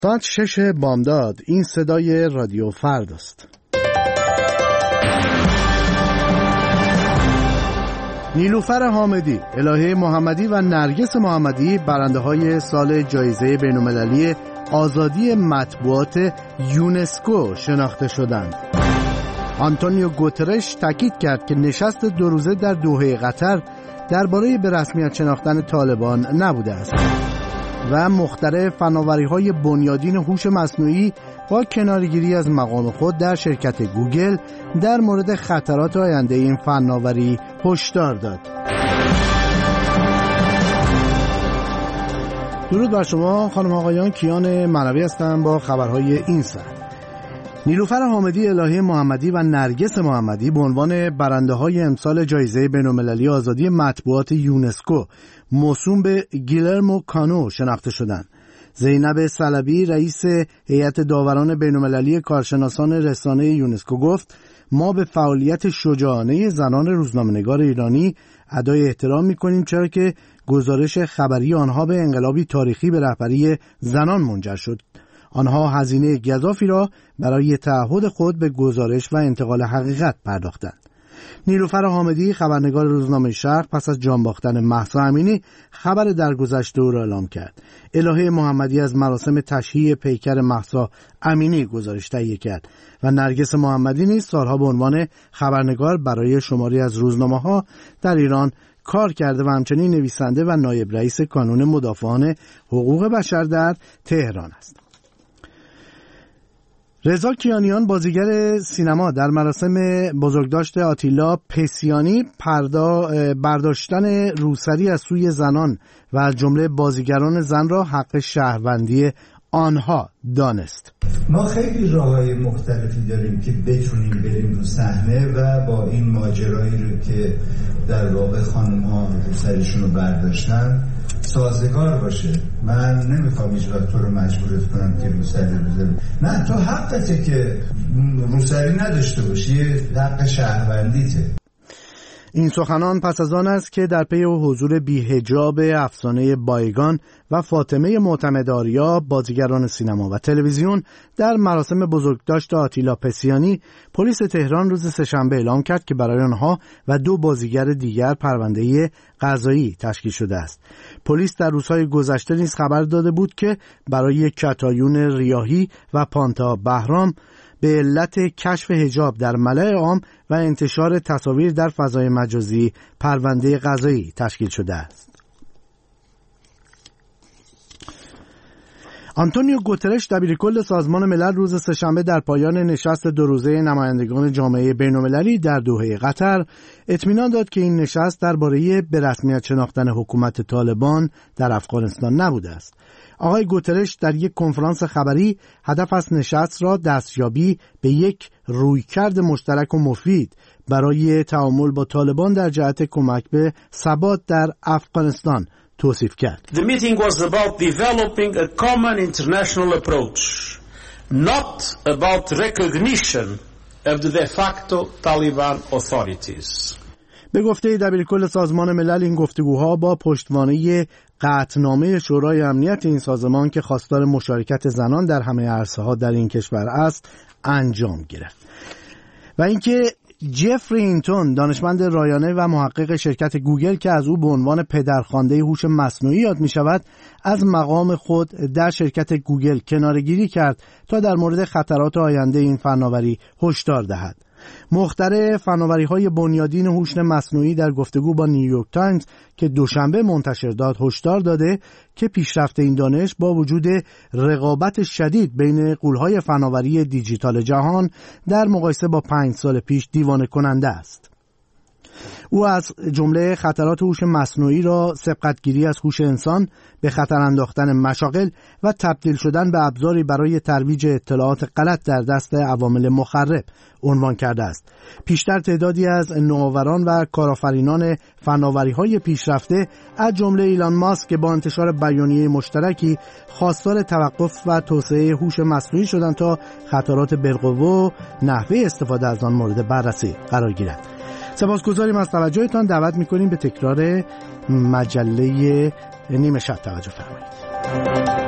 ساعت 6 بامداد. این صدای رادیو فردا است. نیلوفر حامدی، الهه محمدی و نرگس محمدی برنده‌های سال جایزه بین‌المللی آزادی مطبوعات یونسکو شناخته شدند. آنتونیو گوترش تاکید کرد که نشست 2 روزه در دوحه قطر درباره به رسمیت شناختن طالبان نبوده است و مخترع فناوری‌های بنیادین هوش مصنوعی با کناره‌گیری از مقام خود در شرکت گوگل در مورد خطرات آینده این فناوری هشدار داد. درود بر شما خانم آقایان، کیان معنوی هستم با خبرهای این ساعت. نیلوفر حامدی، الهه محمدی و نرگس محمدی به عنوان برنده‌های امسال جایزه بین‌المللی آزادی مطبوعات یونسکو موسوم به گیلرمو کانو شناخته شدند. زینب صلبی، رئیس هیئت داوران بین‌المللی کارشناسان رسانه یونسکو گفت: ما به فعالیت شجاعانه زنان روزنامه‌نگار ایرانی ادای احترام می‌کنیم، چرا که گزارش خبری آنها به انقلابی تاریخی به رهبری زنان منجر شد. آنها هزینه گزافی را برای تعهد خود به گزارش و انتقال حقیقت پرداختند. نیلوفر حامدی، خبرنگار روزنامه شرق، پس از جان باختن مهسا امینی خبر درگذشته او را اعلام کرد. الهه محمدی از مراسم تشییع پیکر مهسا امینی گزارش تهیه کرد و نرگس محمدی نیز سالها به عنوان خبرنگار برای شماری از روزنامه‌ها در ایران کار کرده و همچنین نویسنده و نایب رئیس کانون مدافعان حقوق بشر در تهران است. رضا کیانیان، بازیگر سینما، در مراسم بزرگداشت آتیلا پسیانی برداشتن روسری از سوی زنان و از جمله بازیگران زن را حق شهروندی آنها دانست. ما خیلی راه‌های مختلفی داریم که بتونیم بریم رو صحنه و با این ماجرایی رو که در واقع خانم‌ها روسریشون رو برداشتن سازگار باشه. من نمیخوام هیچ وقت تو رو مجبورت کنم که روسری بزنی. نه، تو حقته که روسری نداشته باشی، حق شهروندیته. این سخنان پس از آن است که در پی حضور بی‌حجاب افسانه بایگان و فاطمه معتمدآریا، بازیگران سینما و تلویزیون، در مراسم بزرگداشت آتیلا پسیانی، پلیس تهران روز سه‌شنبه اعلام کرد که برای آنها و 2 بازیگر دیگر پرونده قضایی تشکیل شده است. پلیس در روزهای گذشته نیز خبر داده بود که برای کتایون ریاحی و پانتا بهرام به علت کشف حجاب در ملأ عام و انتشار تصاویر در فضای مجازی پرونده قضایی تشکیل شده است. آنتونیو گوترش، دبیرکل سازمان ملل، روز سه‌شنبه در پایان نشست 2 روزه نمایندگان جامعه بین‌المللی در دوحه قطر اطمینان داد که این نشست درباره به رسمیت شناختن حکومت طالبان در افغانستان نبوده است. آقای گوترش در یک کنفرانس خبری هدف از نشست را دستیابی به یک رویکرد مشترک و مفید برای تعامل با طالبان در جهت کمک به ثبات در افغانستان توصیف کرد. The meeting was about developing a common international approach, not about recognition of the de facto Taliban authorities. به گفته دبیرکل سازمان ملل، این گفتگوها با پشتوانه قطعنامه شورای امنیت این سازمان که خواستار مشارکت زنان در همه عرصه‌ها در این کشور است انجام گرفت. و اینکه جفری اینتون، دانشمند رایانه و محقق شرکت گوگل که از او به عنوان پدرخوانده هوش مصنوعی یاد می شود، از مقام خود در شرکت گوگل کناره‌گیری کرد تا در مورد خطرات آینده این فناوری هشدار دهد. مخترع فناوری‌های بنیادین هوش مصنوعی در گفتگو با نیویورک تایمز که دوشنبه منتشر داد هشدار داده که پیشرفت این دانش با وجود رقابت شدید بین غول‌های فناوری دیجیتال جهان در مقایسه با 5 سال پیش دیوانه کننده است. او از جمله خطرات هوش مصنوعی را سبقتگیری از هوش انسان، به خطر انداختن مشاغل و تبدیل شدن به ابزاری برای ترویج اطلاعات غلط در دست عوامل مخرب عنوان کرده است. پیشتر تعدادی از نوآوران و کارآفرینان فناوری‌های پیشرفته از جمله ایلان ماسک که با انتشار بیانیه مشترکی خواستار توقف و توسعه هوش مصنوعی شدند تا خطرات بالقوه و نحوه استفاده از آن مورد بررسی قرار گیرد. سپاسگزاریم از توجهتان. دعوت می‌کنیم به تکرار مجله نیمه شب توجه فرمایید.